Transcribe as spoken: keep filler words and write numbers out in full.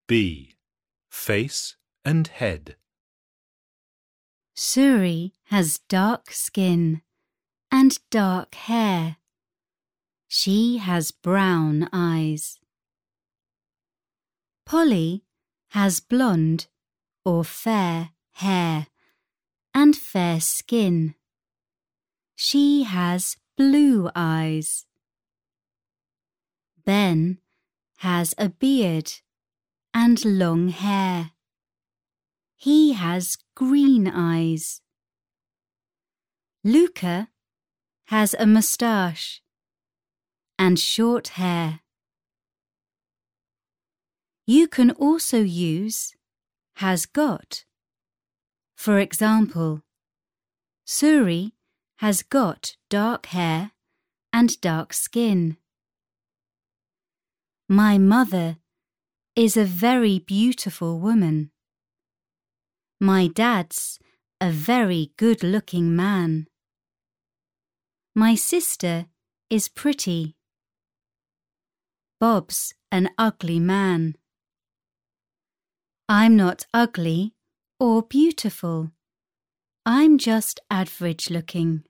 B. Face and head. Suri has dark skin and dark hair. She has brown eyes. Polly has blonde or fair hair and fair skin. She has blue eyes. Ben has a beard and long hair. He has green eyes. Luca has a moustache and short hair. You can also use has got. For example, Suri has got dark hair and dark skin. My mother is a very beautiful woman. My dad's a very good-looking man. My sister is pretty. Bob's an ugly man. I'm not ugly or beautiful. I'm just average-looking.